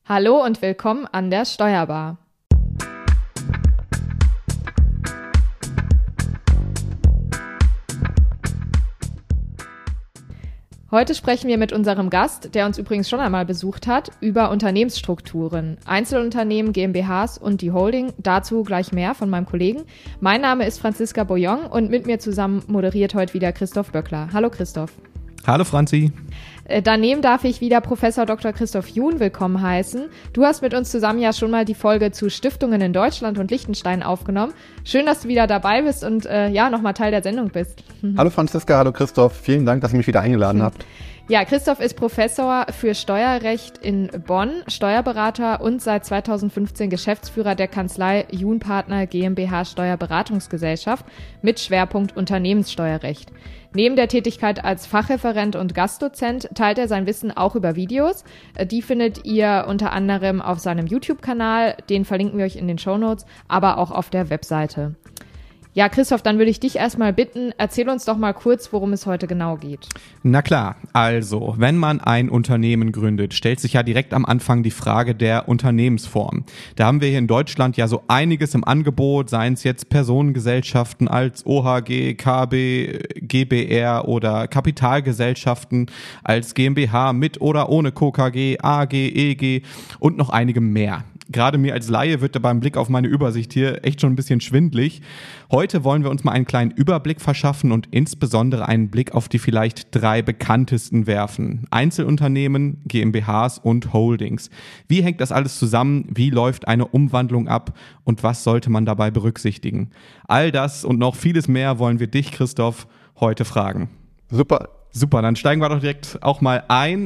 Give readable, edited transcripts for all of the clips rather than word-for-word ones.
Hallo und willkommen an der Steuerbar. Heute sprechen wir mit unserem Gast, der uns übrigens schon einmal besucht hat, über Unternehmensstrukturen, Einzelunternehmen, GmbHs und die Holding. Dazu gleich mehr von meinem Kollegen. Mein Name ist Franziska Boyong und mit mir zusammen moderiert heute wieder Christoph Böckler. Hallo Christoph. Hallo Franzi. Daneben darf ich wieder Professor Dr. Christoph Juhn willkommen heißen. Du hast mit uns zusammen ja schon mal die Folge zu Stiftungen in Deutschland und Liechtenstein aufgenommen. Schön, dass du wieder dabei bist und nochmal Teil der Sendung bist. Hallo Franziska, hallo Christoph. Vielen Dank, dass ihr mich wieder eingeladen habt. Ja, Christoph ist Professor für Steuerrecht in Bonn, Steuerberater und seit 2015 Geschäftsführer der Kanzlei Juhn Partner GmbH Steuerberatungsgesellschaft mit Schwerpunkt Unternehmenssteuerrecht. Neben der Tätigkeit als Fachreferent und Gastdozent teilt er sein Wissen auch über Videos. Die findet ihr unter anderem auf seinem YouTube-Kanal, den verlinken wir euch in den Shownotes, aber auch auf der Webseite. Ja, Christoph, dann würde ich dich erstmal bitten, erzähl uns doch mal kurz, worum es heute genau geht. Na klar, also, wenn man ein Unternehmen gründet, stellt sich ja direkt am Anfang die Frage der Unternehmensform. Da haben wir hier in Deutschland ja so einiges im Angebot, seien es jetzt Personengesellschaften als OHG, KB, GbR oder Kapitalgesellschaften als GmbH mit oder ohne KKG, AG, EG und noch einige mehr. Gerade mir als Laie wird da beim Blick auf meine Übersicht hier echt schon ein bisschen schwindlig. Heute wollen wir uns mal einen kleinen Überblick verschaffen und insbesondere einen Blick auf die vielleicht 3 bekanntesten werfen. Einzelunternehmen, GmbHs und Holdings. Wie hängt das alles zusammen? Wie läuft eine Umwandlung ab? Und was sollte man dabei berücksichtigen? All das und noch vieles mehr wollen wir dich, Christoph, heute fragen. Super, dann steigen wir doch direkt auch mal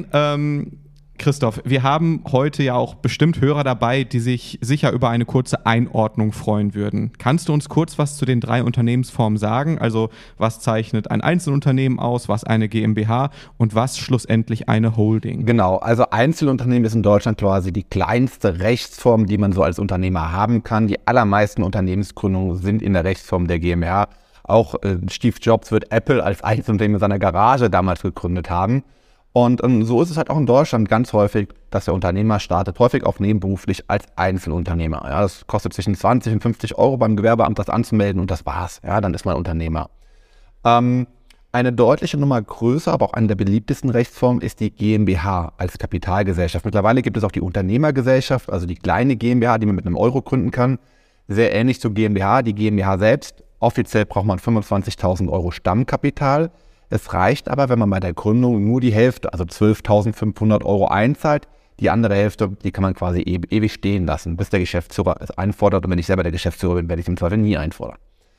ein. Christoph, wir haben heute ja auch bestimmt Hörer dabei, die sich sicher über eine kurze Einordnung freuen würden. Kannst du uns kurz was zu den 3 Unternehmensformen sagen? Also was zeichnet ein Einzelunternehmen aus, was eine GmbH und was schlussendlich eine Holding? Genau, also Einzelunternehmen ist in Deutschland quasi die kleinste Rechtsform, die man so als Unternehmer haben kann. Die allermeisten Unternehmensgründungen sind in der Rechtsform der GmbH. Auch Steve Jobs wird Apple als Einzelunternehmen in seiner Garage damals gegründet haben. Und so ist es halt auch in Deutschland ganz häufig, dass der Unternehmer startet, häufig auch nebenberuflich als Einzelunternehmer. Ja, das kostet zwischen 20 und 50 Euro beim Gewerbeamt, das anzumelden und das war's. Ja, dann ist man Unternehmer. Eine deutliche Nummer größer, aber auch eine der beliebtesten Rechtsformen ist die GmbH als Kapitalgesellschaft. Mittlerweile gibt es auch die Unternehmergesellschaft, also die kleine GmbH, die man mit einem Euro gründen kann. Sehr ähnlich zur GmbH. Die GmbH selbst, offiziell braucht man 25.000 Euro Stammkapital. Es reicht aber, wenn man bei der Gründung nur die Hälfte, also 12.500 Euro einzahlt. Die andere Hälfte, die kann man quasi ewig stehen lassen, bis der Geschäftsführer es einfordert. Und wenn ich selber der Geschäftsführer bin, werde ich es im Zweifel nie einfordern.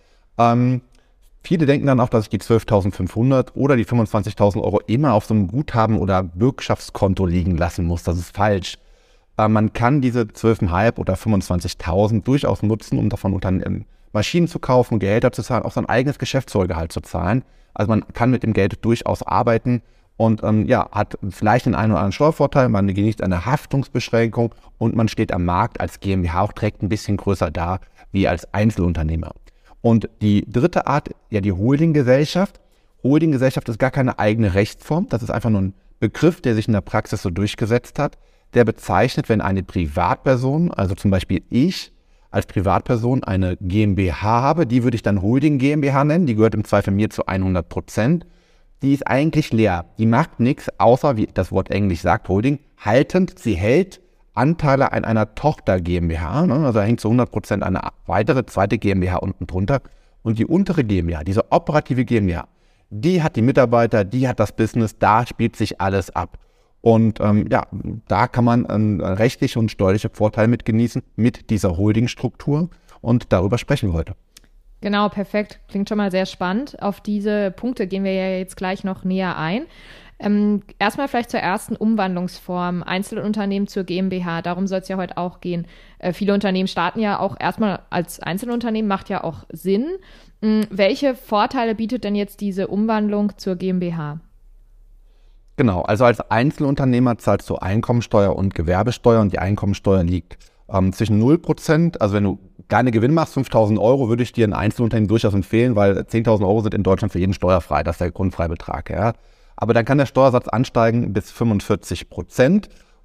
Viele denken dann auch, dass ich die 12.500 oder die 25.000 Euro immer auf so einem Guthaben- oder Bürgschaftskonto liegen lassen muss. Das ist falsch. Man kann diese 12.500 oder 25.000 durchaus nutzen, um davon Maschinen zu kaufen, Gehälter zu zahlen, auch sein eigenes Geschäftsführergehalt zu zahlen. Also man kann mit dem Geld durchaus arbeiten und hat vielleicht den einen oder anderen Steuervorteil, man genießt eine Haftungsbeschränkung und man steht am Markt als GmbH auch direkt ein bisschen größer da wie als Einzelunternehmer. Und die dritte Art, ja die Holdinggesellschaft. Holdinggesellschaft ist gar keine eigene Rechtsform, das ist einfach nur ein Begriff, der sich in der Praxis so durchgesetzt hat. Der bezeichnet, wenn eine Privatperson, also zum Beispiel ich, als Privatperson eine GmbH habe, die würde ich dann Holding GmbH nennen, die gehört im Zweifel mir zu 100%. Die ist eigentlich leer, die macht nichts, außer, wie das Wort Englisch sagt, Holding, haltend, sie hält Anteile an einer Tochter GmbH, ne? Also da hängt zu 100% eine weitere, zweite GmbH unten drunter. Und die untere GmbH, diese operative GmbH, die hat die Mitarbeiter, die hat das Business, da spielt sich alles ab. Und da kann man rechtliche und steuerliche Vorteile mit genießen, mit dieser Holdingstruktur. Und darüber sprechen wir heute. Genau, perfekt. Klingt schon mal sehr spannend. Auf diese Punkte gehen wir ja jetzt gleich noch näher ein. Erstmal vielleicht zur ersten Umwandlungsform, Einzelunternehmen zur GmbH. Darum soll es ja heute auch gehen. Viele Unternehmen starten ja auch erstmal als Einzelunternehmen, macht ja auch Sinn. Welche Vorteile bietet denn jetzt diese Umwandlung zur GmbH? Genau, also als Einzelunternehmer zahlst du Einkommensteuer und Gewerbesteuer und die Einkommensteuer liegt zwischen 0%, also wenn du kleine Gewinn machst, 5.000 Euro, würde ich dir ein Einzelunternehmen durchaus empfehlen, weil 10.000 Euro sind in Deutschland für jeden steuerfrei, das ist der Grundfreibetrag. Ja. Aber dann kann der Steuersatz ansteigen bis 45%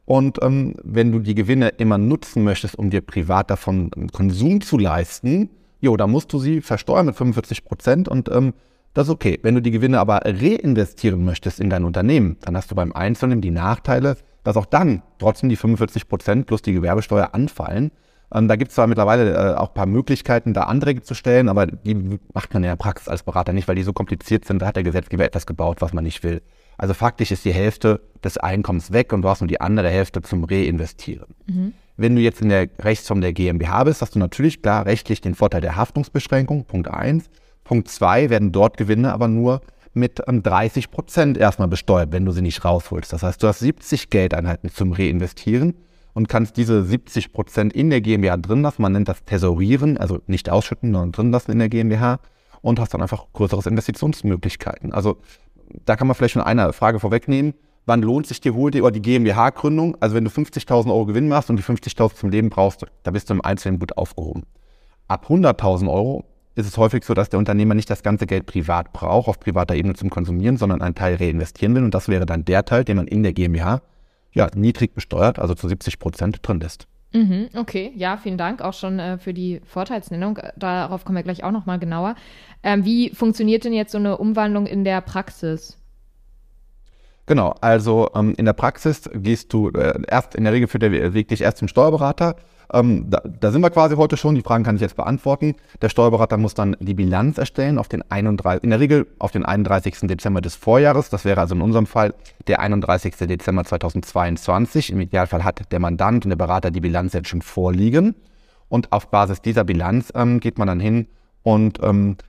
Und wenn du die Gewinne immer nutzen möchtest, um dir privat davon Konsum zu leisten, dann musst du sie versteuern mit 45% und das ist okay. Wenn du die Gewinne aber reinvestieren möchtest in dein Unternehmen, dann hast du beim Einzelnen die Nachteile, dass auch dann trotzdem die 45% plus die Gewerbesteuer anfallen. Da gibt es zwar mittlerweile auch ein paar Möglichkeiten, da Anträge zu stellen, aber die macht man in der Praxis als Berater nicht, weil die so kompliziert sind. Da hat der Gesetzgeber etwas gebaut, was man nicht will. Also faktisch ist die Hälfte des Einkommens weg und du hast nur die andere Hälfte zum Reinvestieren. Wenn du jetzt in der Rechtsform der GmbH bist, hast du natürlich klar rechtlich den Vorteil der Haftungsbeschränkung, Punkt 1. Punkt 2, werden dort Gewinne aber nur mit 30% erstmal besteuert, wenn du sie nicht rausholst. Das heißt, du hast 70 Geldeinheiten zum Reinvestieren und kannst diese 70% in der GmbH drin lassen. Man nennt das Tesourieren, also nicht ausschütten, sondern drin lassen in der GmbH und hast dann einfach größere Investitionsmöglichkeiten. Also da kann man vielleicht schon eine Frage vorwegnehmen. Wann lohnt sich die GmbH-Gründung? Also wenn du 50.000 € Gewinn machst und die 50.000 zum Leben brauchst, da bist du im Einzelnen gut aufgehoben. Ab 100.000 € ist es häufig so, dass der Unternehmer nicht das ganze Geld privat braucht, auf privater Ebene zum Konsumieren, sondern einen Teil reinvestieren will. Und das wäre dann der Teil, den man in der GmbH niedrig besteuert, also zu 70% drin lässt. Okay, ja, vielen Dank auch schon für die Vorteilsnennung. Darauf kommen wir gleich auch nochmal genauer. Wie funktioniert denn jetzt so eine Umwandlung in der Praxis? Genau, also in der Praxis gehst du in der Regel führt der Weg dich erst zum Steuerberater. Da sind wir quasi heute schon, die Fragen kann ich jetzt beantworten. Der Steuerberater muss dann die Bilanz erstellen, in der Regel auf den 31. Dezember des Vorjahres. Das wäre also in unserem Fall der 31. Dezember 2022. Im Idealfall hat der Mandant und der Berater die Bilanz jetzt schon vorliegen. Und auf Basis dieser Bilanz geht man dann hin und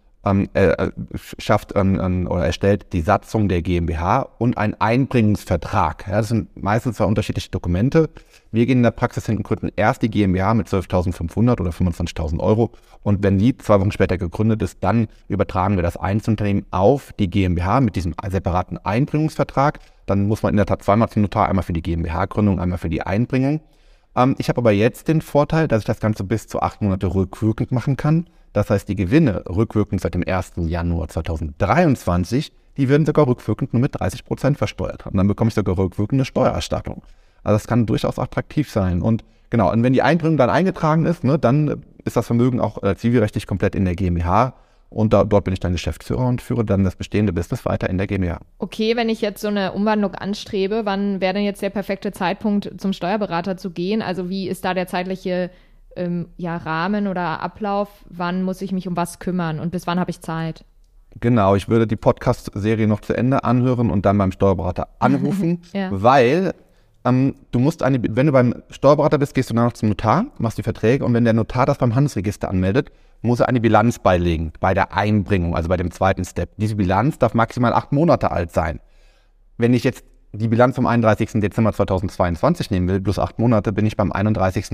erstellt die Satzung der GmbH und einen Einbringungsvertrag. Ja, das sind meistens zwei unterschiedliche Dokumente. Wir gehen in der Praxis hin und gründen erst die GmbH mit 12.500 oder 25.000 € und wenn die 2 Wochen später gegründet ist, dann übertragen wir das Einzelunternehmen auf die GmbH mit diesem separaten Einbringungsvertrag. Dann muss man in der Tat zweimal zum Notar, einmal für die GmbH-Gründung, einmal für die Einbringung. Ich habe aber jetzt den Vorteil, dass ich das Ganze bis zu 8 Monate rückwirkend machen kann. Das heißt, die Gewinne rückwirkend seit dem 1. Januar 2023, die werden sogar rückwirkend nur mit 30% versteuert. Und dann bekomme ich sogar rückwirkende Steuererstattung. Also das kann durchaus attraktiv sein. Und genau, und wenn die Einbringung dann eingetragen ist, dann ist das Vermögen auch zivilrechtlich komplett in der GmbH. Und dort bin ich dann Geschäftsführer und führe dann das bestehende Business weiter in der GmbH. Okay, wenn ich jetzt so eine Umwandlung anstrebe, wann wäre denn jetzt der perfekte Zeitpunkt, zum Steuerberater zu gehen? Also wie ist da der zeitliche Rahmen oder Ablauf? Wann muss ich mich um was kümmern und bis wann habe ich Zeit? Genau, ich würde die Podcast-Serie noch zu Ende anhören und dann beim Steuerberater anrufen, weil du musst wenn du beim Steuerberater bist, gehst du dann noch zum Notar, machst die Verträge und wenn der Notar das beim Handelsregister anmeldet, muss er eine Bilanz beilegen bei der Einbringung, also bei dem zweiten Step. Diese Bilanz darf maximal 8 Monate alt sein. Wenn ich jetzt die Bilanz vom 31. Dezember 2022 nehmen will, plus 8 Monate, bin ich beim 31.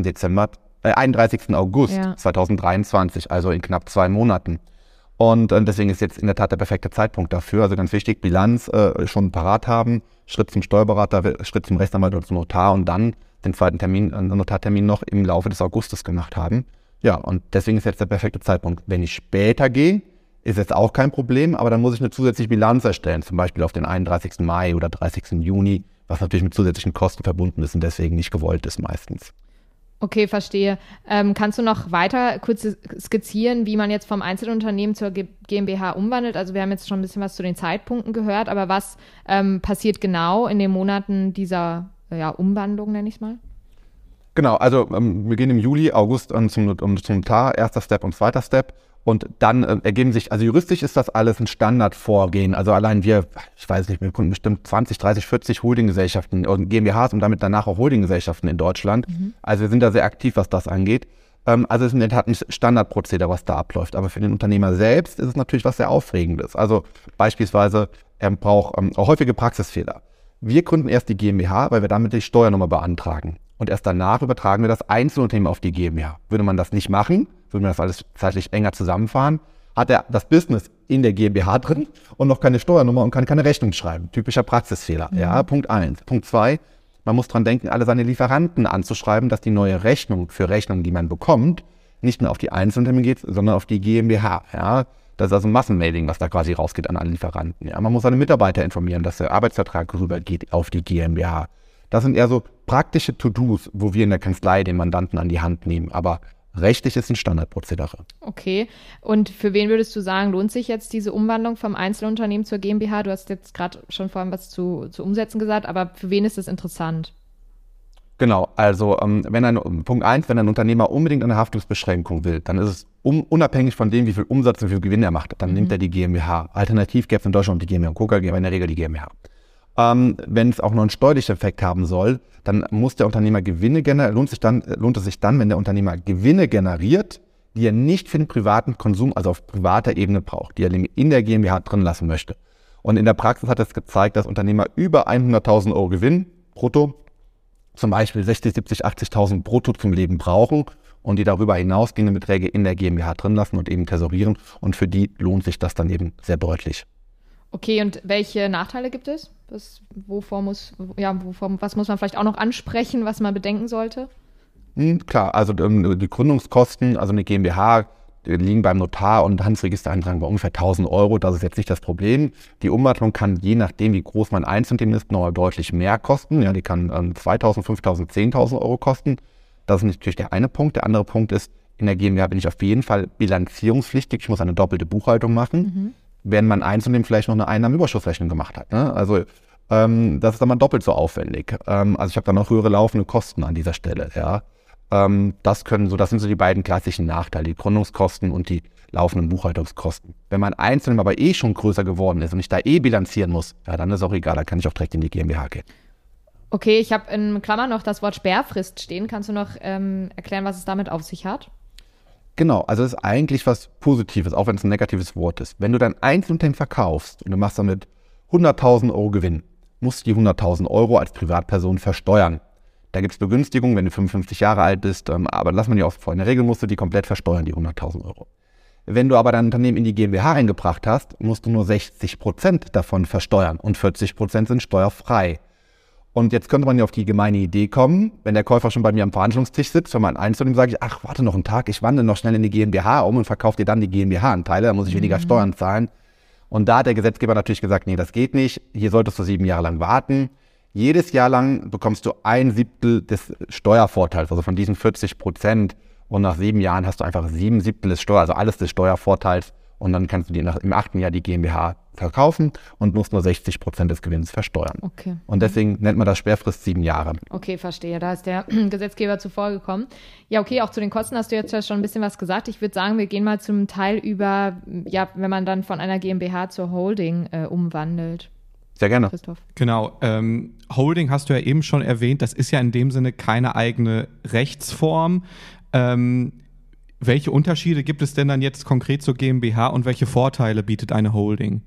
August 2023, also in knapp 2 Monaten. Und deswegen ist jetzt in der Tat der perfekte Zeitpunkt dafür. Also ganz wichtig, Bilanz schon parat haben, Schritt zum Steuerberater, Schritt zum Rechtsanwalt oder zum Notar und dann den zweiten Notartermin noch im Laufe des Augustes gemacht haben. Ja, und deswegen ist jetzt der perfekte Zeitpunkt. Wenn ich später gehe, ist jetzt auch kein Problem, aber dann muss ich eine zusätzliche Bilanz erstellen, zum Beispiel auf den 31. Mai oder 30. Juni, was natürlich mit zusätzlichen Kosten verbunden ist und deswegen nicht gewollt ist meistens. Okay, verstehe. Kannst du noch weiter kurz skizzieren, wie man jetzt vom Einzelunternehmen zur GmbH umwandelt? Also wir haben jetzt schon ein bisschen was zu den Zeitpunkten gehört, aber was passiert genau in den Monaten dieser Umwandlung, nenne ich es mal? Genau, also wir gehen im Juli, August zum Notar, erster Step und zweiter Step. Und dann ergeben sich, also juristisch ist das alles ein Standardvorgehen. Also allein wir gründen bestimmt 20, 30, 40 Holdinggesellschaften und GmbHs und damit danach auch Holdinggesellschaften in Deutschland. Also wir sind da sehr aktiv, was das angeht. Also es ist in der Tat ein Standardprozedere, was da abläuft. Aber für den Unternehmer selbst ist es natürlich was sehr Aufregendes. Also beispielsweise, er braucht häufige Praxisfehler. Wir gründen erst die GmbH, weil wir damit die Steuernummer beantragen. Und erst danach übertragen wir das Einzelunternehmen auf die GmbH. Würde man das nicht machen, würde man das alles zeitlich enger zusammenfahren, hat er das Business in der GmbH drin und noch keine Steuernummer und kann keine Rechnung schreiben. Typischer Praxisfehler. Ja, Punkt 1. Punkt 2, man muss dran denken, alle seine Lieferanten anzuschreiben, dass die neue Rechnung für Rechnungen, die man bekommt, nicht mehr auf die Einzelunternehmen geht, sondern auf die GmbH. Ja, das ist also ein Massenmailing, was da quasi rausgeht an alle Lieferanten. Ja, man muss seine Mitarbeiter informieren, dass der Arbeitsvertrag rübergeht auf die GmbH. Das sind eher so praktische To-Dos, wo wir in der Kanzlei den Mandanten an die Hand nehmen. Aber rechtlich ist ein Standardprozedere. Okay. Und für wen würdest du sagen, lohnt sich jetzt diese Umwandlung vom Einzelunternehmen zur GmbH? Du hast jetzt gerade schon vorhin was zu Umsätzen gesagt, aber für wen ist das interessant? Genau, also Punkt 1, wenn ein Unternehmer unbedingt eine Haftungsbeschränkung will, dann ist es unabhängig von dem, wie viel Umsatz und wie viel Gewinn er macht, dann nimmt er die GmbH. Alternativ gäbe es in Deutschland die GmbH und Co. aber in der Regel die GmbH. Wenn es auch noch einen steuerlichen Effekt haben soll, dann muss der Unternehmer Gewinne generieren, lohnt es sich dann, wenn der Unternehmer Gewinne generiert, die er nicht für den privaten Konsum, also auf privater Ebene braucht, die er in der GmbH drin lassen möchte. Und in der Praxis hat es gezeigt, dass Unternehmer über 100.000 Euro Gewinn brutto, zum Beispiel 60, 70, 80.000 brutto zum Leben brauchen und die darüber hinausgehenden Beträge in der GmbH drin lassen und eben tesourieren. Und für die lohnt sich das dann eben sehr deutlich. Okay, und welche Nachteile gibt es? Was muss man vielleicht auch noch ansprechen, was man bedenken sollte? Klar, also die Gründungskosten, also eine GmbH, liegen beim Notar und Handelsregistereintragung bei ungefähr 1.000 Euro. Das ist jetzt nicht das Problem. Die Umwandlung kann, je nachdem, wie groß mein Einzelunternehmen ist, noch deutlich mehr kosten. Ja, die kann 2.000, 5.000, 10.000 Euro kosten. Das ist natürlich der eine Punkt. Der andere Punkt ist, in der GmbH bin ich auf jeden Fall bilanzierungspflichtig. Ich muss eine doppelte Buchhaltung machen, wenn mein Einzelunternehmen vielleicht noch eine Einnahmenüberschussrechnung gemacht hat. Ne? Also das ist dann mal doppelt so aufwendig. Also ich habe dann noch höhere laufende Kosten an dieser Stelle. Ja. Das sind so die beiden klassischen Nachteile, die Gründungskosten und die laufenden Buchhaltungskosten. Wenn mein Einzelunternehmen aber schon größer geworden ist und ich da bilanzieren muss, ja, dann ist auch egal, da kann ich auch direkt in die GmbH gehen. Okay, ich habe in Klammern noch das Wort Sperrfrist stehen. Kannst du noch erklären, was es damit auf sich hat? Genau, also es ist eigentlich was Positives, auch wenn es ein negatives Wort ist. Wenn du dein Einzelunternehmen verkaufst und du machst damit 100.000 Euro Gewinn, musst du die 100.000 Euro als Privatperson versteuern. Da gibt es Begünstigungen, wenn du 55 Jahre alt bist, aber lass man ja außen vor. In der Regel musst du die komplett versteuern, die 100.000 Euro. Wenn du aber dein Unternehmen in die GmbH eingebracht hast, musst du nur 60% davon versteuern und 40% sind steuerfrei. Und jetzt könnte man ja auf die gemeine Idee kommen, wenn der Käufer schon bei mir am Verhandlungstisch sitzt, für mein Einzelunternehmen sage ich, ach, warte noch einen Tag, ich wandle noch schnell in die GmbH um und verkaufe dir dann die GmbH-Anteile, da muss ich weniger Steuern zahlen. Und da hat der Gesetzgeber natürlich gesagt, nee, das geht nicht, hier solltest du 7 Jahre lang warten. Jedes Jahr lang bekommst du 1/7 des Steuervorteils, also von diesen 40%. Und nach 7 Jahren hast du einfach 7/7 des also alles des Steuervorteils. Und dann kannst du dir im 8. Jahr die GmbH verkaufen und musst nur 60% des Gewinns versteuern. Okay. Und deswegen nennt man das Sperrfrist 7 Jahre. Okay, verstehe. Da ist der Gesetzgeber zuvor gekommen. Ja, okay, auch zu den Kosten hast du jetzt ja schon ein bisschen was gesagt. Ich würde sagen, wir gehen mal zum Teil über, ja, wenn man dann von einer GmbH zur Holding umwandelt. Sehr gerne. Christoph. Genau. Holding hast du ja eben schon erwähnt. Das ist ja in dem Sinne keine eigene Rechtsform. Welche Unterschiede gibt es denn dann jetzt konkret zur GmbH und welche Vorteile bietet eine Holding?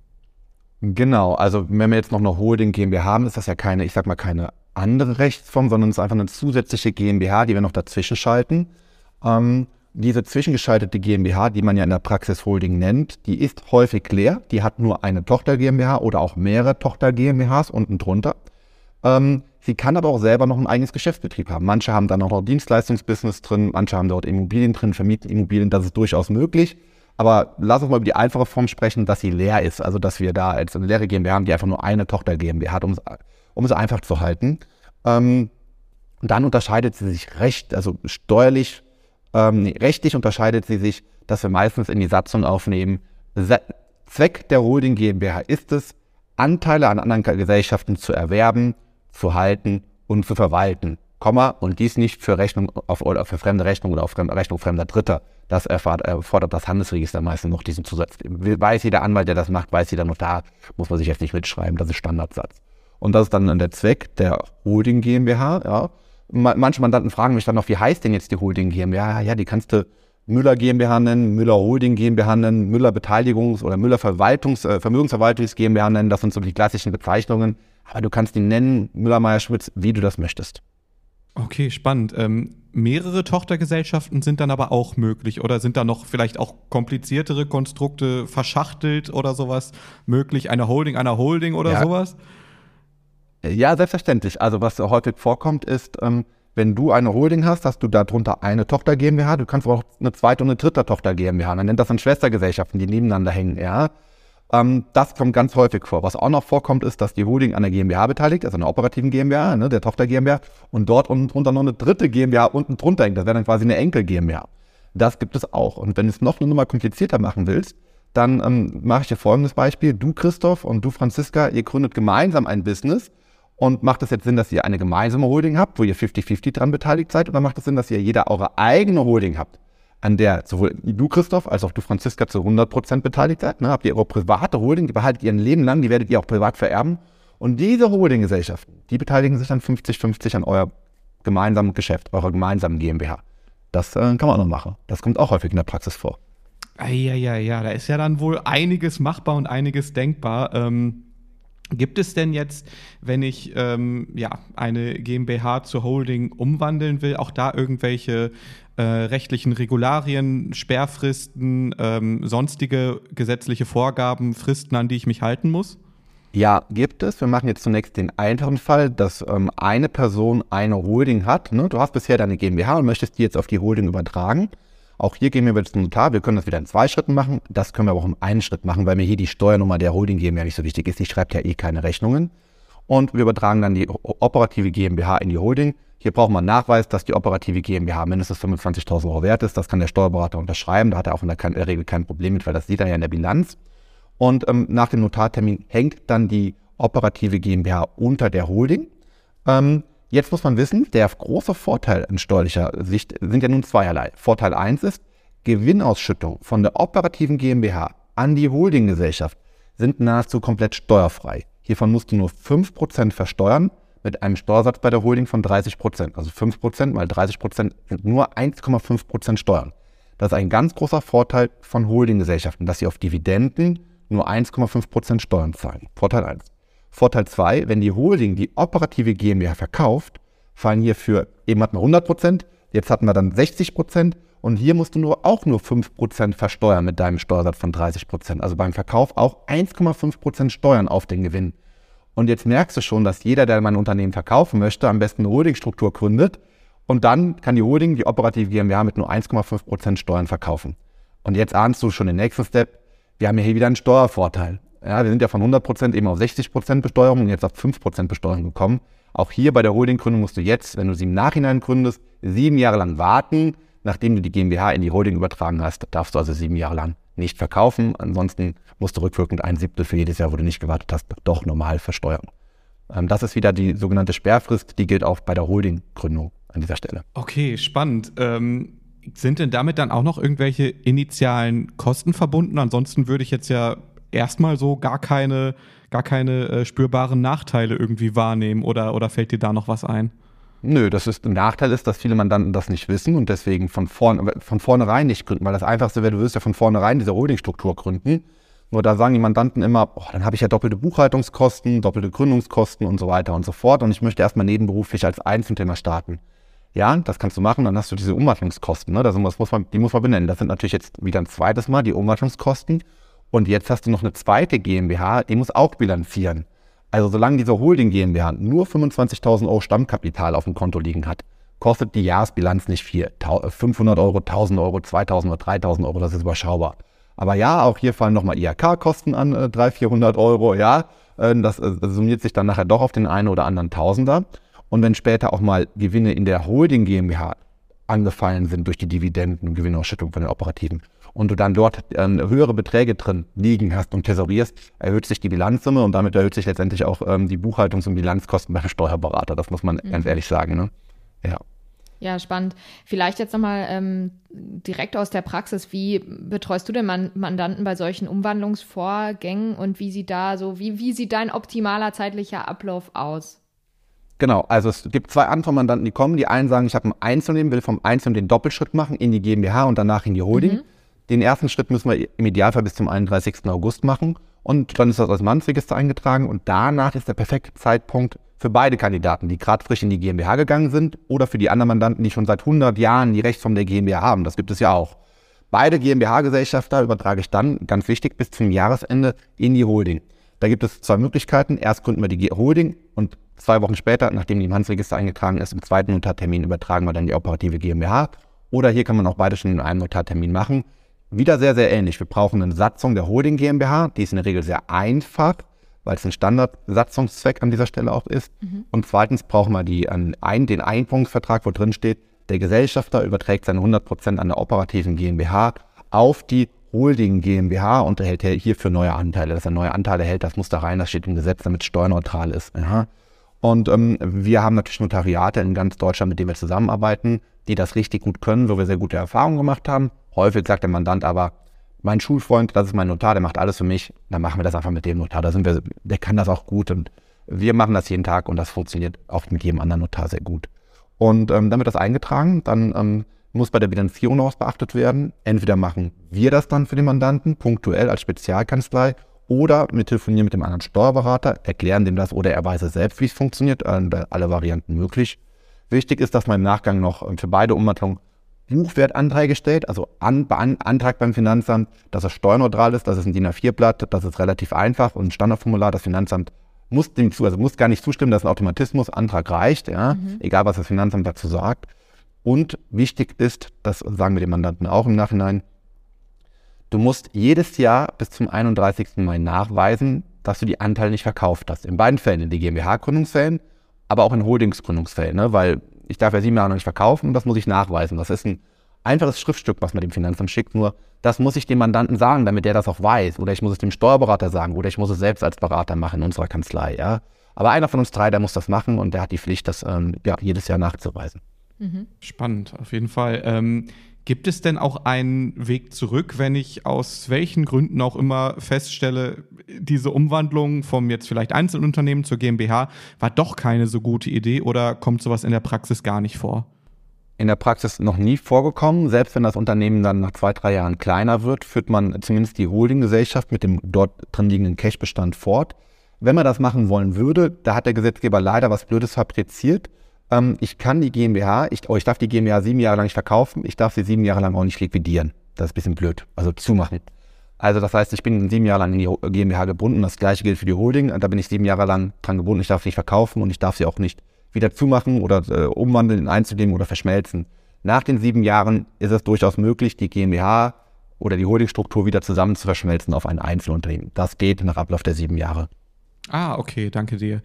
Genau, also wenn wir jetzt noch eine Holding GmbH haben, ist das ja keine andere Rechtsform, sondern es ist einfach eine zusätzliche GmbH, die wir noch dazwischen schalten. Diese zwischengeschaltete GmbH, die man ja in der Praxis Holding nennt, die ist häufig leer. Die hat nur eine Tochter GmbH oder auch mehrere Tochter GmbHs unten drunter. Sie kann aber auch selber noch ein eigenes Geschäftsbetrieb haben. Manche haben dann auch noch Dienstleistungsbusiness drin, manche haben dort Immobilien drin, vermieten Immobilien, das ist durchaus möglich. Aber lass uns mal über die einfache Form sprechen, dass sie leer ist. Also dass wir da jetzt eine leere GmbH haben, die einfach nur eine Tochter GmbH hat, um es einfach zu halten. Dann unterscheidet sie sich rechtlich unterscheidet sie sich, dass wir meistens in die Satzung aufnehmen, Zweck der Holding GmbH ist es, Anteile an anderen Gesellschaften zu erwerben, zu halten und zu verwalten, und dies nicht für für fremde Rechnung oder auf Rechnung fremder Dritter. Das erfordert das Handelsregister meistens noch diesen Zusatz. Weiß jeder Anwalt, der das macht, weiß jeder Notar, muss man sich jetzt nicht mitschreiben, das ist Standardsatz. Und das ist dann der Zweck der Holding GmbH, ja. Manche Mandanten fragen mich dann noch, wie heißt denn jetzt die Holding GmbH? Ja, die kannst du Müller GmbH nennen, Müller Holding GmbH nennen, Müller Beteiligungs- oder Müller Vermögensverwaltungs GmbH nennen. Das sind so die klassischen Bezeichnungen. Aber du kannst die nennen, Müller-Meyer-Schmitz, wie du das möchtest. Okay, spannend. Mehrere Tochtergesellschaften sind dann aber auch möglich oder sind da noch vielleicht auch kompliziertere Konstrukte verschachtelt oder sowas möglich? Eine Holding oder sowas? Ja, selbstverständlich. Also was häufig vorkommt ist, wenn du eine Holding hast, hast du darunter eine Tochter GmbH, du kannst aber auch eine zweite und eine dritte Tochter GmbH, man nennt das dann Schwestergesellschaften, die nebeneinander hängen, ja. Das kommt ganz häufig vor. Was auch noch vorkommt, ist, dass die Holding an der GmbH beteiligt, also einer operativen GmbH, ne, der Tochter GmbH, und dort unten drunter noch eine dritte GmbH unten drunter hängt. Das wäre dann quasi eine Enkel GmbH. Das gibt es auch. Und wenn du es noch eine Nummer komplizierter machen willst, dann mache ich dir folgendes Beispiel. Du, Christoph, und du, Franziska, ihr gründet gemeinsam ein Business. Und macht es jetzt Sinn, dass ihr eine gemeinsame Holding habt, wo ihr 50-50 dran beteiligt seid? Oder macht es Sinn, dass ihr jeder eure eigene Holding habt, an der sowohl du, Christoph, als auch du, Franziska, zu 100% beteiligt seid? Ne? Habt ihr eure private Holding, die behaltet ihr ein Leben lang, die werdet ihr auch privat vererben. Und diese Holdinggesellschaften, die beteiligen sich dann 50-50 an euer gemeinsamen Geschäft, eurer gemeinsamen GmbH. Das kann man auch noch machen. Das kommt auch häufig in der Praxis vor. Ja, da ist ja dann wohl einiges machbar und einiges denkbar. Gibt es denn jetzt, wenn ich eine GmbH zur Holding umwandeln will, auch da irgendwelche rechtlichen Regularien, Sperrfristen, sonstige gesetzliche Vorgaben, Fristen, an die ich mich halten muss? Ja, gibt es. Wir machen jetzt zunächst den einfachen Fall, dass eine Person eine Holding hat. Ne? Du hast bisher deine GmbH und möchtest die jetzt auf die Holding übertragen. Auch hier gehen wir jetzt zum Notar. Wir können das wieder in 2 Schritten machen. Das können wir aber auch in einen Schritt machen, weil mir hier die Steuernummer der Holding GmbH nicht so wichtig ist. Die schreibt ja eh keine Rechnungen. Und wir übertragen dann die operative GmbH in die Holding. Hier braucht man Nachweis, dass die operative GmbH mindestens 25.000 Euro wert ist. Das kann der Steuerberater unterschreiben. Da hat er auch in der Regel kein Problem mit, weil das sieht er ja in der Bilanz. Und nach dem Notartermin hängt dann die operative GmbH unter der Holding. Jetzt muss man wissen, der große Vorteil in steuerlicher Sicht sind ja nun zweierlei. Vorteil 1 ist, Gewinnausschüttung von der operativen GmbH an die Holdinggesellschaft sind nahezu komplett steuerfrei. Hiervon musst du nur 5% versteuern mit einem Steuersatz bei der Holding von 30%. Also 5% mal 30% sind nur 1,5% Steuern. Das ist ein ganz großer Vorteil von Holdinggesellschaften, dass sie auf Dividenden nur 1,5% Steuern zahlen. Vorteil 1. Vorteil 2, wenn die Holding die operative GmbH verkauft, fallen hierfür, eben hatten wir 100%, jetzt hatten wir dann 60% und hier musst du auch nur 5% versteuern mit deinem Steuersatz von 30%. Also beim Verkauf auch 1,5% Steuern auf den Gewinn. Und jetzt merkst du schon, dass jeder, der mein Unternehmen verkaufen möchte, am besten eine Holdingstruktur gründet und dann kann die Holding die operative GmbH mit nur 1,5% Steuern verkaufen. Und jetzt ahnst du schon den nächsten Step, wir haben ja hier wieder einen Steuervorteil. Ja, wir sind ja von 100% eben auf 60% Besteuerung und jetzt auf 5% Besteuerung gekommen. Auch hier bei der Holdinggründung musst du jetzt, wenn du sie im Nachhinein gründest, 7 Jahre lang warten. Nachdem du die GmbH in die Holding übertragen hast, darfst du also 7 Jahre lang nicht verkaufen. Ansonsten musst du rückwirkend 1/7 für jedes Jahr, wo du nicht gewartet hast, doch normal versteuern. Das ist wieder die sogenannte Sperrfrist, die gilt auch bei der Holdinggründung an dieser Stelle. Okay, spannend. Sind denn damit dann auch noch irgendwelche initialen Kosten verbunden? Ansonsten würde ich jetzt ja erstmal so gar keine spürbaren Nachteile irgendwie wahrnehmen oder fällt dir da noch was ein? Nö, ein Nachteil ist, dass viele Mandanten das nicht wissen und deswegen von vornherein nicht gründen, weil das Einfachste wäre, du wirst ja von vornherein diese Holdingstruktur gründen. Nur da sagen die Mandanten immer, dann habe ich ja doppelte Buchhaltungskosten, doppelte Gründungskosten und so weiter und so fort und ich möchte erstmal nebenberuflich als Einzelunternehmer starten. Ja, das kannst du machen, dann hast du diese Umwandlungskosten, ne? Die muss man benennen. Das sind natürlich jetzt wieder ein zweites Mal die Umwandlungskosten. Und jetzt hast du noch eine zweite GmbH, die muss auch bilanzieren. Also solange diese Holding GmbH nur 25.000 Euro Stammkapital auf dem Konto liegen hat, kostet die Jahresbilanz nicht viel. 500 Euro, 1.000 Euro, 2.000 oder 3.000 Euro, das ist überschaubar. Aber ja, auch hier fallen nochmal IHK-Kosten an, 300-400 Euro, ja. Das summiert sich dann nachher doch auf den einen oder anderen Tausender. Und wenn später auch mal Gewinne in der Holding GmbH angefallen sind durch die Dividenden und Gewinnausschüttung von den Operativen und du dann dort höhere Beträge drin liegen hast und tesorierst, erhöht sich die Bilanzsumme und damit erhöht sich letztendlich auch die Buchhaltungs- und Bilanzkosten beim Steuerberater. Das muss man ganz ehrlich sagen. Ne? Ja. Ja, spannend. Vielleicht jetzt nochmal direkt aus der Praxis. Wie betreust du denn Mandanten bei solchen Umwandlungsvorgängen und wie sieht dein optimaler zeitlicher Ablauf aus? Genau, also es gibt 2 andere Mandanten, die kommen. Die einen sagen, ich habe ein Einzelunternehmen, will vom Einzelunternehmen den Doppelschritt machen in die GmbH und danach in die Holding. Den ersten Schritt müssen wir im Idealfall bis zum 31. August machen und dann ist das als Mannsregister eingetragen und danach ist der perfekte Zeitpunkt für beide Kandidaten, die gerade frisch in die GmbH gegangen sind oder für die anderen Mandanten, die schon seit 100 Jahren die Rechtsform der GmbH haben. Das gibt es ja auch. Beide GmbH-Gesellschafter übertrage ich dann, ganz wichtig, bis zum Jahresende in die Holding. Da gibt es 2 Möglichkeiten. Erst gründen wir die Holding und 2 Wochen später, nachdem die im Handelsregister eingetragen ist, im zweiten Notartermin übertragen wir dann die operative GmbH. Oder hier kann man auch beide schon in einem Notartermin machen. wieder sehr, sehr ähnlich. Wir brauchen eine Satzung der Holding GmbH, die ist in der Regel sehr einfach, weil es ein Standardsatzungszweck an dieser Stelle auch ist. Und zweitens brauchen wir den Einigungsvertrag, wo drin steht, der Gesellschafter überträgt seine 100% an der operativen GmbH auf die Holding GmbH und erhält hierfür neue Anteile. Dass er neue Anteile erhält, das muss da rein, das steht im Gesetz, damit es steuerneutral ist. Ja. Und wir haben natürlich Notariate in ganz Deutschland, mit denen wir zusammenarbeiten, die das richtig gut können, wo wir sehr gute Erfahrungen gemacht haben. Häufig sagt der Mandant aber, mein Schulfreund, das ist mein Notar, der macht alles für mich, dann machen wir das einfach mit dem Notar. Der kann das auch gut und wir machen das jeden Tag und das funktioniert auch mit jedem anderen Notar sehr gut. Und dann wird das eingetragen, dann muss bei der Bilanzierung noch was beachtet werden. Entweder machen wir das dann für den Mandanten, punktuell als Spezialkanzlei, oder wir telefonieren mit dem anderen Steuerberater, erklären dem das oder er weiß es selbst, wie es funktioniert, alle Varianten möglich. Wichtig ist, dass man im Nachgang noch für beide Umwandlungen Buchwertanträge stellt, also Antrag beim Finanzamt, dass es steuerneutral ist, das ist ein DIN A4-Blatt, das ist relativ einfach und ein Standardformular, das Finanzamt muss gar nicht zustimmen, das ist ein Automatismus, Antrag reicht, ja, egal was das Finanzamt dazu sagt. Und wichtig ist, das sagen wir dem Mandanten auch im Nachhinein, du musst jedes Jahr bis zum 31. Mai nachweisen, dass du die Anteile nicht verkauft hast. In beiden Fällen, in den GmbH-Gründungsfällen, aber auch in Holdingsgründungsfällen, ne? Weil ich darf ja 7 Jahre noch nicht verkaufen und das muss ich nachweisen. Das ist ein einfaches Schriftstück, was man dem Finanzamt schickt, nur das muss ich dem Mandanten sagen, damit der das auch weiß. Oder ich muss es dem Steuerberater sagen oder ich muss es selbst als Berater machen in unserer Kanzlei. Ja? Aber einer von uns 3, der muss das machen und der hat die Pflicht, das jedes Jahr nachzuweisen. Spannend, auf jeden Fall. Gibt es denn auch einen Weg zurück, wenn ich aus welchen Gründen auch immer feststelle, diese Umwandlung vom jetzt vielleicht Einzelunternehmen zur GmbH war doch keine so gute Idee oder kommt sowas in der Praxis gar nicht vor? In der Praxis noch nie vorgekommen. Selbst wenn das Unternehmen dann nach 2-3 Jahren kleiner wird, führt man zumindest die Holdinggesellschaft mit dem dort drin liegenden Cashbestand fort. Wenn man das machen wollen würde, da hat der Gesetzgeber leider was Blödes fabriziert. Ich kann die GmbH, ich darf die GmbH 7 Jahre lang nicht verkaufen, ich darf sie 7 Jahre lang auch nicht liquidieren. Das ist ein bisschen blöd, also zumachen. Also das heißt, ich bin 7 Jahre lang in die GmbH gebunden, das gleiche gilt für die Holding, da bin ich 7 Jahre lang dran gebunden, ich darf sie nicht verkaufen und ich darf sie auch nicht wieder zumachen oder umwandeln in Einzelunternehmen oder verschmelzen. Nach den 7 Jahren ist es durchaus möglich, die GmbH oder die Holdingstruktur wieder zusammen zu verschmelzen auf ein Einzelunternehmen. Das geht nach Ablauf der 7 Jahre. Ah, okay, danke dir.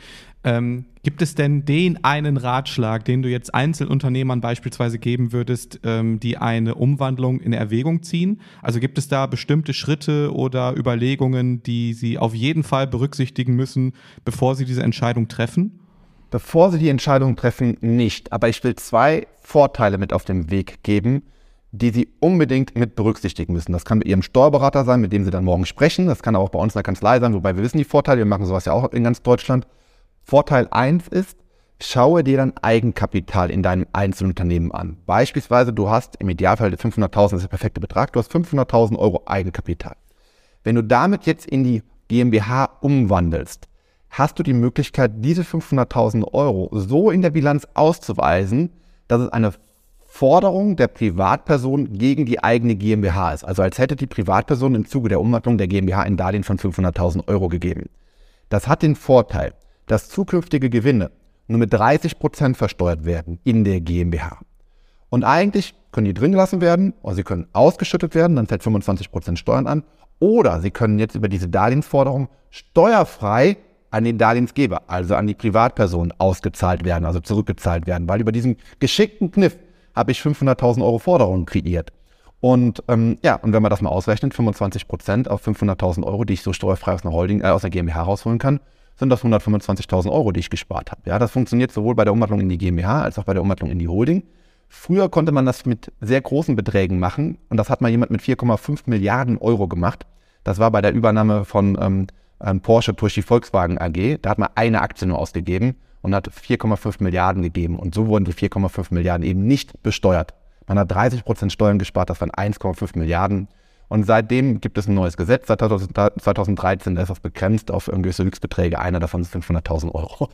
Gibt es denn den einen Ratschlag, den du jetzt Einzelunternehmern beispielsweise geben würdest, die eine Umwandlung in Erwägung ziehen? Also gibt es da bestimmte Schritte oder Überlegungen, die sie auf jeden Fall berücksichtigen müssen, bevor sie diese Entscheidung treffen? Bevor sie die Entscheidung treffen, nicht. Aber ich will 2 Vorteile mit auf den Weg geben, die sie unbedingt mit berücksichtigen müssen. Das kann bei ihrem Steuerberater sein, mit dem sie dann morgen sprechen. Das kann aber auch bei uns in der Kanzlei sein, wobei wir wissen die Vorteile, wir machen sowas ja auch in ganz Deutschland. Vorteil 1 ist, schaue dir dann Eigenkapital in deinem Einzelunternehmen an. Beispielsweise, du hast im Idealfall 500.000, das ist der perfekte Betrag, du hast 500.000 Euro Eigenkapital. Wenn du damit jetzt in die GmbH umwandelst, hast du die Möglichkeit, diese 500.000 Euro so in der Bilanz auszuweisen, dass es eine Forderung der Privatperson gegen die eigene GmbH ist. Also als hätte die Privatperson im Zuge der Umwandlung der GmbH ein Darlehen von 500.000 Euro gegeben. Das hat den Vorteil, dass zukünftige Gewinne nur mit 30% versteuert werden in der GmbH. Und eigentlich können die drin gelassen werden oder sie können ausgeschüttet werden, dann fällt 25% Steuern an. Oder sie können jetzt über diese Darlehensforderung steuerfrei an den Darlehensgeber, also an die Privatperson ausgezahlt werden, also zurückgezahlt werden, weil über diesen geschickten Kniff habe ich 500.000 Euro Forderungen kreiert. Und und wenn man das mal ausrechnet, 25% auf 500.000 Euro, die ich so steuerfrei aus der GmbH rausholen kann, sind das 125.000 Euro, die ich gespart habe. Ja, das funktioniert sowohl bei der Umwandlung in die GmbH als auch bei der Umwandlung in die Holding. Früher konnte man das mit sehr großen Beträgen machen und das hat mal jemand mit 4,5 Milliarden Euro gemacht. Das war bei der Übernahme von Porsche durch die Volkswagen AG. Da hat man eine Aktie nur ausgegeben und hat 4,5 Milliarden gegeben. Und so wurden die 4,5 Milliarden eben nicht besteuert. Man hat 30% Steuern gespart, das waren 1,5 Milliarden. Und seitdem gibt es ein neues Gesetz, seit 2013, da ist das begrenzt auf irgendwelche Höchstbeträge. Einer davon ist 500.000 Euro.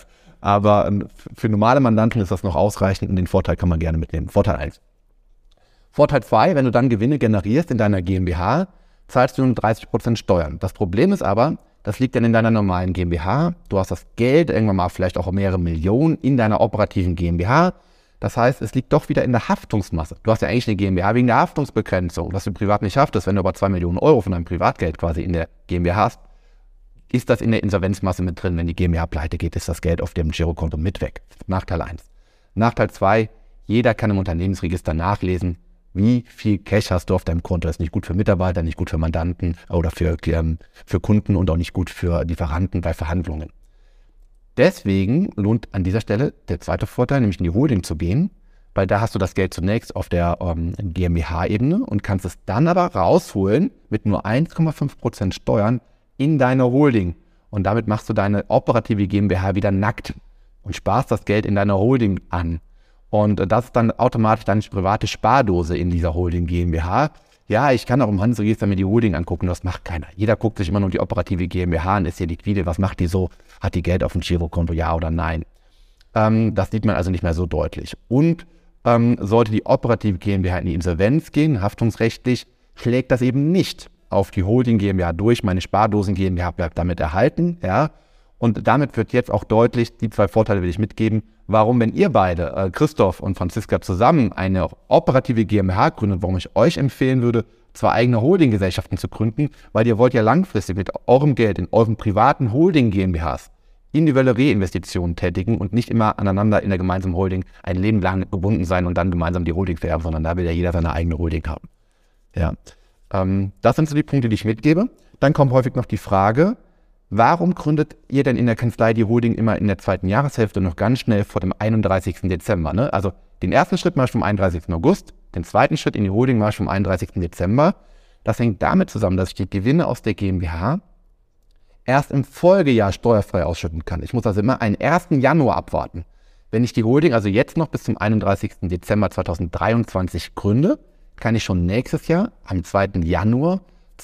Aber für normale Mandanten ist das noch ausreichend und den Vorteil kann man gerne mitnehmen. Vorteil 1. Vorteil 2, wenn du dann Gewinne generierst in deiner GmbH, zahlst du nur 30% Steuern. Das Problem ist aber, das liegt dann in deiner normalen GmbH. Du hast das Geld, irgendwann mal vielleicht auch mehrere Millionen in deiner operativen GmbH. Das heißt, es liegt doch wieder in der Haftungsmasse. Du hast ja eigentlich eine GmbH wegen der Haftungsbegrenzung. Was du privat nicht haftest, wenn du aber 2 Millionen Euro von deinem Privatgeld quasi in der GmbH hast, ist das in der Insolvenzmasse mit drin. Wenn die GmbH pleite geht, ist das Geld auf dem Girokonto mit weg. Nachteil 1. Nachteil 2, jeder kann im Unternehmensregister nachlesen, wie viel Cash hast du auf deinem Konto. Das ist nicht gut für Mitarbeiter, nicht gut für Mandanten oder für Kunden und auch nicht gut für Lieferanten bei Verhandlungen. Deswegen lohnt an dieser Stelle der zweite Vorteil, nämlich in die Holding zu gehen, weil da hast du das Geld zunächst auf der GmbH-Ebene und kannst es dann aber rausholen mit nur 1,5% Steuern in deine Holding. Und damit machst du deine operative GmbH wieder nackt und sparst das Geld in deiner Holding an. Und das ist dann automatisch deine private Spardose in dieser Holding GmbH. Ja, ich kann auch im Handelsregister mir die Holding angucken, das macht keiner. Jeder guckt sich immer nur die operative GmbH an, ist hier liquide, was macht die so? Hat die Geld auf dem Girokonto, ja oder nein? Das sieht man also nicht mehr so deutlich. Und sollte die operative GmbH in die Insolvenz gehen, haftungsrechtlich, schlägt das eben nicht auf die Holding GmbH durch. Meine Spardosen GmbH bleibt damit erhalten, ja. Und damit wird jetzt auch deutlich, die 2 Vorteile will ich mitgeben, warum, wenn ihr beide, Christoph und Franziska, zusammen eine operative GmbH gründet, warum ich euch empfehlen würde, 2 eigene Holdinggesellschaften zu gründen, weil ihr wollt ja langfristig mit eurem Geld in euren privaten Holding GmbHs individuelle Reinvestitionen tätigen und nicht immer aneinander in der gemeinsamen Holding ein Leben lang gebunden sein und dann gemeinsam die Holding vererben, sondern da will ja jeder seine eigene Holding haben. Ja, das sind so die Punkte, die ich mitgebe. Dann kommt häufig noch die Frage, warum gründet ihr denn in der Kanzlei die Holding immer in der 2. Jahreshälfte noch ganz schnell vor dem 31. Dezember? Ne? Also den ersten Schritt mache ich vom 31. August, den zweiten Schritt in die Holding mache ich vom 31. Dezember. Das hängt damit zusammen, dass ich die Gewinne aus der GmbH erst im Folgejahr steuerfrei ausschütten kann. Ich muss also immer einen 1. Januar abwarten. Wenn ich die Holding also jetzt noch bis zum 31. Dezember 2023 gründe, kann ich schon nächstes Jahr, am 2. Januar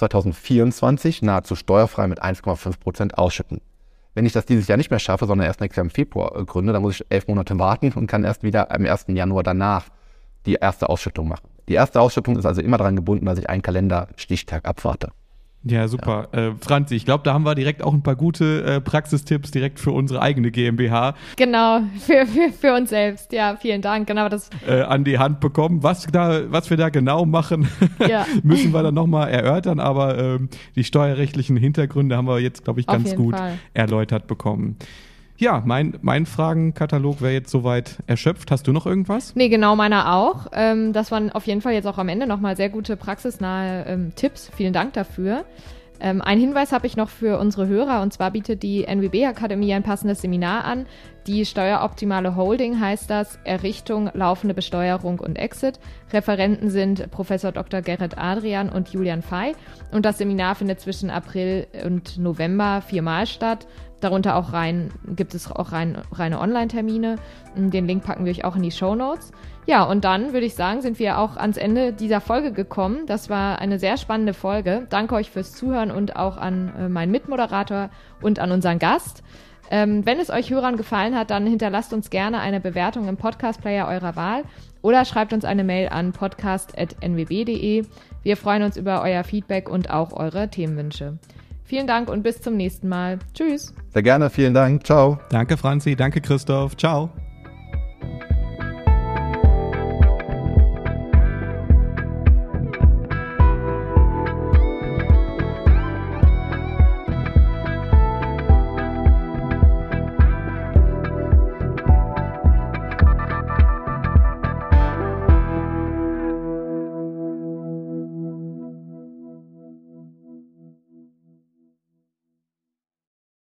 2024, nahezu steuerfrei mit 1,5% ausschütten. Wenn ich das dieses Jahr nicht mehr schaffe, sondern erst nächstes Jahr im Februar gründe, dann muss ich 11 Monate warten und kann erst wieder am 1. Januar danach die erste Ausschüttung machen. Die erste Ausschüttung ist also immer daran gebunden, dass ich einen Kalenderstichtag abwarte. Ja, super. Ja. Franzi, ich glaube, da haben wir direkt auch ein paar gute Praxistipps direkt für unsere eigene GmbH. Genau, für uns selbst. Ja, vielen Dank. Genau das an die Hand bekommen. Was wir da genau machen, ja. müssen wir dann nochmal erörtern. Aber die steuerrechtlichen Hintergründe haben wir jetzt, glaube ich, ganz gut erläutert bekommen. Ja, mein Fragenkatalog wäre jetzt soweit erschöpft. Hast du noch irgendwas? Nee, genau, meiner auch. Das waren auf jeden Fall jetzt auch am Ende nochmal sehr gute praxisnahe Tipps. Vielen Dank dafür. Einen Hinweis habe ich noch für unsere Hörer, und zwar bietet die NWB-Akademie ein passendes Seminar an. Die steueroptimale Holding heißt das, Errichtung, laufende Besteuerung und Exit. Referenten sind Prof. Dr. Gerrit Adrian und Julian Fey. Und das Seminar findet zwischen April und November 4-mal statt. Darunter gibt es auch reine Online-Termine. Den Link packen wir euch auch in die Shownotes. Ja, und dann würde ich sagen, sind wir auch ans Ende dieser Folge gekommen. Das war eine sehr spannende Folge. Danke euch fürs Zuhören und auch an meinen Mitmoderator und an unseren Gast. Wenn es euch Hörern gefallen hat, dann hinterlasst uns gerne eine Bewertung im Podcast-Player eurer Wahl oder schreibt uns eine Mail an podcast@nwb.de. Wir freuen uns über euer Feedback und auch eure Themenwünsche. Vielen Dank und bis zum nächsten Mal. Tschüss. Sehr gerne, vielen Dank. Ciao. Danke, Franzi. Danke, Christoph. Ciao.